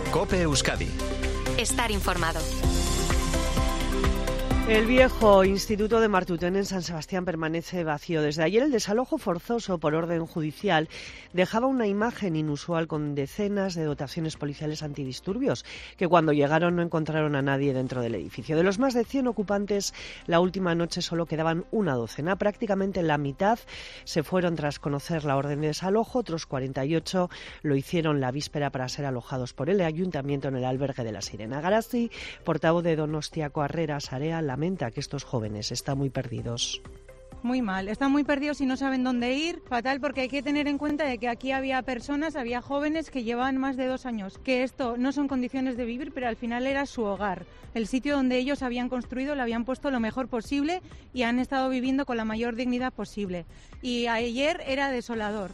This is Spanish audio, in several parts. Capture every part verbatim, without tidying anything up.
COPE Euskadi. Estar informado. El viejo Instituto de Martutén en San Sebastián permanece vacío. Desde ayer el desalojo forzoso por orden judicial dejaba una imagen inusual con decenas de dotaciones policiales antidisturbios que cuando llegaron no encontraron a nadie dentro del edificio. De los más de cien ocupantes, la última noche solo quedaban una docena. Prácticamente la mitad se fueron tras conocer la orden de desalojo, otros cuarenta y ocho lo hicieron la víspera para ser alojados por el ayuntamiento en el albergue de la Sirena. Garazi, portavoz de Donostiako Harrera Sarea, lamenta que estos jóvenes están muy perdidos. Muy mal, están muy perdidos y no saben dónde ir. Fatal, porque hay que tener en cuenta de que aquí había personas, había jóvenes que llevaban más de dos años, que esto no son condiciones de vivir, pero al final era su hogar. El sitio donde ellos habían construido lo habían puesto lo mejor posible y han estado viviendo con la mayor dignidad posible. Y ayer era desolador.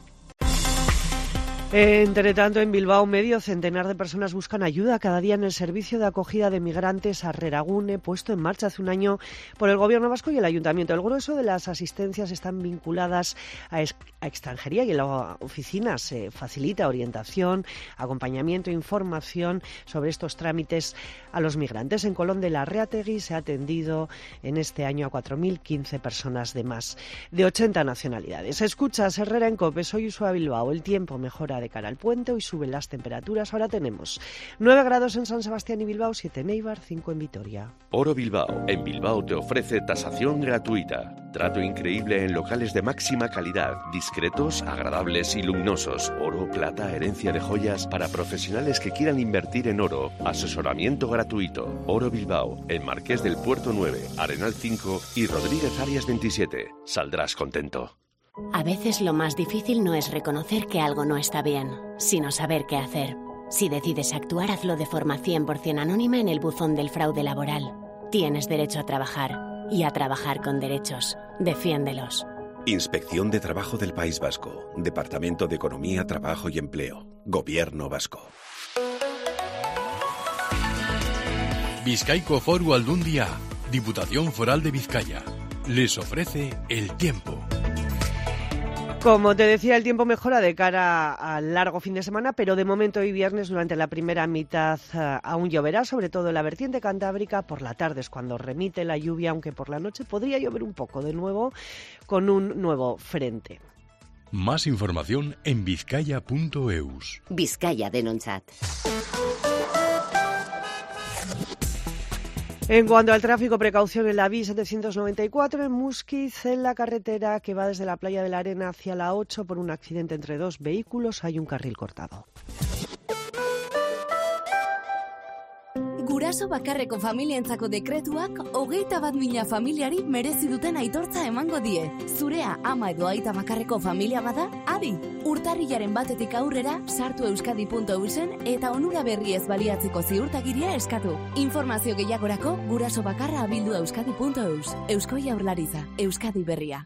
Entre tanto, en Bilbao, medio centenar de personas buscan ayuda cada día en el servicio de acogida de migrantes Harreragune, puesto en marcha hace un año por el Gobierno vasco y el Ayuntamiento. El grueso de las asistencias están vinculadas a, ex- a extranjería y en la oficina se facilita orientación, acompañamiento e información sobre estos trámites a los migrantes. En Colón de la Reategui se ha atendido en este año a cuatro mil quince personas de más de ochenta nacionalidades. Escuchas Herrera en COPE, soy Usua Bilbao. El tiempo mejora de cara al puente, hoy suben las temperaturas. Ahora tenemos nueve grados en San Sebastián y Bilbao, siete en Eibar, cinco en Vitoria. Oro Bilbao. En Bilbao te ofrece tasación gratuita. Trato increíble en locales de máxima calidad, discretos, agradables y luminosos. Oro, plata, herencia de joyas para profesionales que quieran invertir en oro. Asesoramiento gratuito. Oro Bilbao, en Marqués del Puerto nueve, Arenal cinco y Rodríguez Arias veintisiete. Saldrás contento. A veces lo más difícil no es reconocer que algo no está bien, sino saber qué hacer. Si decides actuar, hazlo de forma cien por ciento anónima en el buzón del fraude laboral. Tienes derecho a trabajar y a trabajar con derechos. Defiéndelos. Inspección de Trabajo del País Vasco. Departamento de Economía, Trabajo y Empleo. Gobierno vasco. Bizkaiko Foru Aldundia, Diputación Foral de Vizcaya, les ofrece el tiempo. Como te decía, el tiempo mejora de cara al largo fin de semana, pero de momento hoy viernes, durante la primera mitad, uh, aún lloverá, sobre todo en la vertiente cantábrica. Por la tarde es cuando remite la lluvia, aunque por la noche podría llover un poco de nuevo con un nuevo frente. Más información en bizkaia punto eus. Vizcaya Denontzat. En cuanto al tráfico, precaución en la B I setecientos noventa y cuatro en Muskiz, en la carretera que va desde la Playa de la Arena hacia la ocho por un accidente entre dos vehículos. Hay un carril cortado. Guraso bakarreko familientzako dekretuak hogeita bat mila familiari merezi duten aitortza emango die. Zurea ama edo aita bakarreko familia bada, adi. Urtarrilaren batetik aurrera, sartu euskadi puntu eusen eta onura berriez baliatzeko ziurtagiria eskatu. Informazio gehiagorako guraso bakarra abildu euskadi puntu eus. Eusko Jaurlaritza, Euskadi Berria.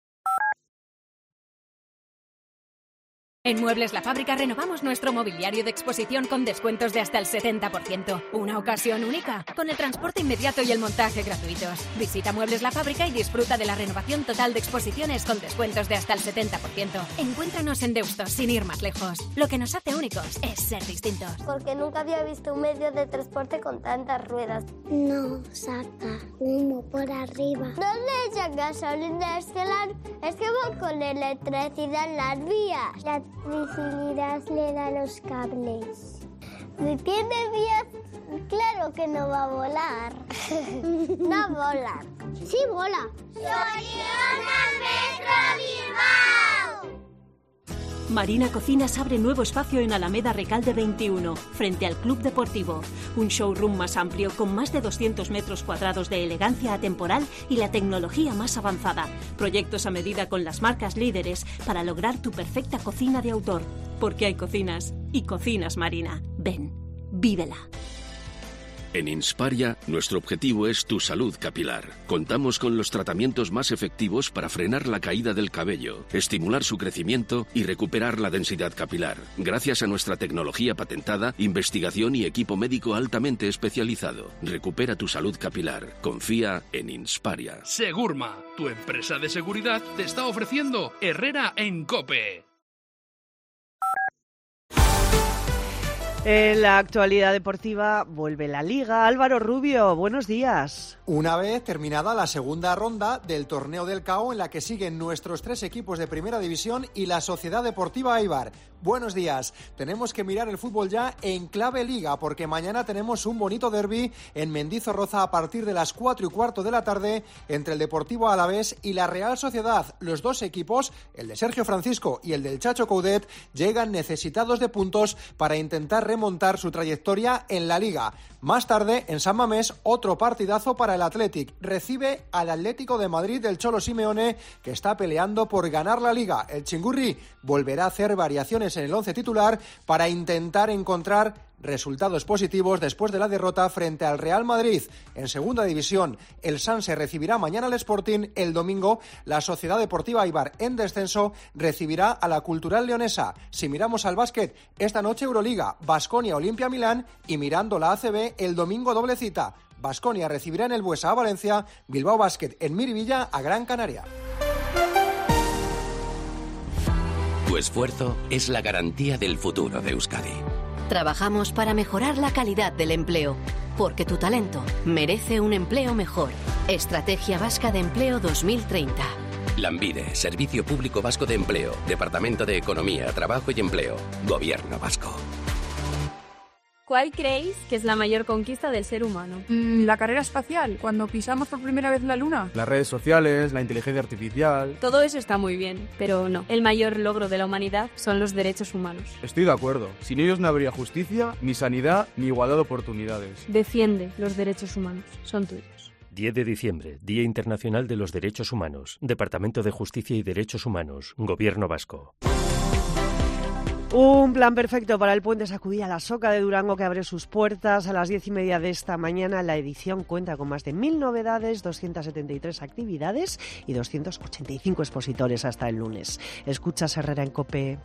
En Muebles La Fábrica renovamos nuestro mobiliario de exposición con descuentos de hasta el setenta por ciento. Una ocasión única, con el transporte inmediato y el montaje gratuitos. Visita Muebles La Fábrica y disfruta de la renovación total de exposiciones con descuentos de hasta el setenta por ciento. Encuéntranos en Deusto, sin ir más lejos. Lo que nos hace únicos es ser distintos. Porque nunca había visto un medio de transporte con tantas ruedas. No saca humo por arriba. No le echan gasolina, es que, la, es que va con electricidad en las vías. La electricidad le da los cables. ¿Me tiene bien? Claro que no va a volar. No vola. Sí vola. ¡Soriona Metro Bilbao! Marina Cocinas abre nuevo espacio en Alameda Recalde veintiuno, frente al Club Deportivo. Un showroom más amplio con más de doscientos metros cuadrados de elegancia atemporal y la tecnología más avanzada. Proyectos a medida con las marcas líderes para lograr tu perfecta cocina de autor. Porque hay cocinas y cocinas Marina. Ven, vívela. En Insparia, nuestro objetivo es tu salud capilar. Contamos con los tratamientos más efectivos para frenar la caída del cabello, estimular su crecimiento y recuperar la densidad capilar, gracias a nuestra tecnología patentada, investigación y equipo médico altamente especializado. Recupera tu salud capilar. Confía en Insparia. Segurma, tu empresa de seguridad, te está ofreciendo Herrera en COPE. En la actualidad deportiva vuelve la Liga. Álvaro Rubio, buenos días. Una vez terminada la segunda ronda del Torneo del C A O, en la que siguen nuestros tres equipos de Primera División y la Sociedad Deportiva Eibar. Buenos días. Tenemos que mirar el fútbol ya en clave Liga, porque mañana tenemos un bonito derbi en Mendizorroza a partir de las cuatro y cuarto de la tarde entre el Deportivo Alavés y la Real Sociedad. Los dos equipos, el de Sergio Francisco y el del Chacho Coudet, llegan necesitados de puntos para intentar remontar su trayectoria en la Liga. Más tarde, en San Mamés, otro partidazo para el Athletic. Recibe al Atlético de Madrid del Cholo Simeone, que está peleando por ganar la Liga. El Chingurri volverá a hacer variaciones en el once titular para intentar encontrar resultados positivos después de la derrota frente al Real Madrid. En segunda división, el Sanse recibirá mañana al Sporting. El domingo, la Sociedad Deportiva Eibar, en descenso, recibirá a la Cultural Leonesa. Si miramos al básquet, esta noche Euroliga, Baskonia Olimpia Milán, y mirando la A C B, el domingo doble cita. Baskonia recibirá en el Buesa a Valencia, Bilbao Basket en Miribilla a Gran Canaria. Tu esfuerzo es la garantía del futuro de Euskadi. Trabajamos para mejorar la calidad del empleo, porque tu talento merece un empleo mejor. Estrategia Vasca de Empleo dos mil treinta. Lanbide, Servicio Público Vasco de Empleo, Departamento de Economía, Trabajo y Empleo, Gobierno Vasco. ¿Cuál creéis que es la mayor conquista del ser humano? Mm, la carrera espacial, cuando pisamos por primera vez la Luna. Las redes sociales, la inteligencia artificial... Todo eso está muy bien, pero no. El mayor logro de la humanidad son los derechos humanos. Estoy de acuerdo. Sin ellos no habría justicia, ni sanidad, ni igualdad de oportunidades. Defiende los derechos humanos. Son tuyos. diez de diciembre, Día Internacional de los Derechos Humanos. Departamento de Justicia y Derechos Humanos. Gobierno Vasco. Un plan perfecto para el puente sacudida la Soca de Durango, que abre sus puertas a las diez y media de esta mañana. La edición cuenta con más de mil novedades, doscientas setenta y tres actividades y doscientos ochenta y cinco expositores hasta el lunes. Escuchas Herrera en COPE.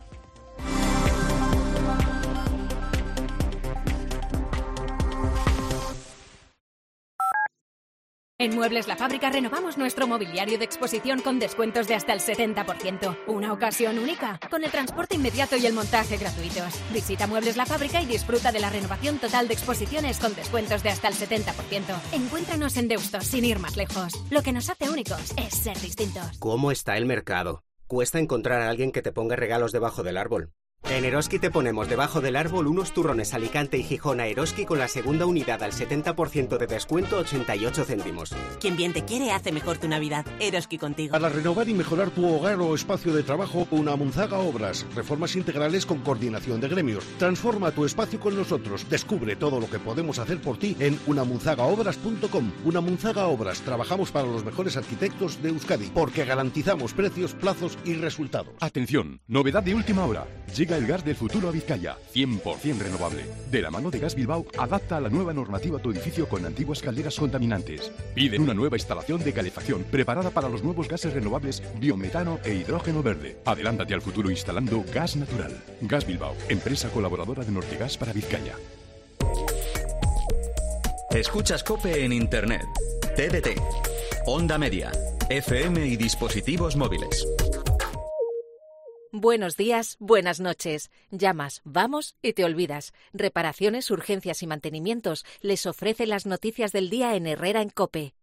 En Muebles La Fábrica renovamos nuestro mobiliario de exposición con descuentos de hasta el setenta por ciento. Una ocasión única, con el transporte inmediato y el montaje gratuitos. Visita Muebles La Fábrica y disfruta de la renovación total de exposiciones con descuentos de hasta el setenta por ciento. Encuéntranos en Deusto, sin ir más lejos. Lo que nos hace únicos es ser distintos. ¿Cómo está el mercado? Cuesta encontrar a alguien que te ponga regalos debajo del árbol. En Eroski te ponemos debajo del árbol unos turrones Alicante y Gijón a Eroski con la segunda unidad al setenta por ciento de descuento, ochenta y ocho céntimos. Quien bien te quiere hace mejor tu Navidad. Eroski contigo. Para renovar y mejorar tu hogar o espacio de trabajo, Unamunzaga Obras. Reformas integrales con coordinación de gremios. Transforma tu espacio con nosotros. Descubre todo lo que podemos hacer por ti en unamunzaga obras punto com. Unamunzaga Obras. Trabajamos para los mejores arquitectos de Euskadi, porque garantizamos precios, plazos y resultados. Atención, novedad de última hora. Llega el gas del futuro a Vizcaya, cien por ciento renovable. De la mano de Gas Bilbao, adapta a la nueva normativa tu edificio con antiguas calderas contaminantes. Pide una nueva instalación de calefacción preparada para los nuevos gases renovables, biometano e hidrógeno verde. Adelántate al futuro instalando gas natural. Gas Bilbao, empresa colaboradora de Nortegas para Vizcaya. Escuchas COPE en Internet, T D T, Onda Media, F M y dispositivos móviles. Buenos días, buenas noches. Llamas, vamos y te olvidas. Reparaciones, urgencias y mantenimientos. Les ofrece las noticias del día en Herrera en COPE.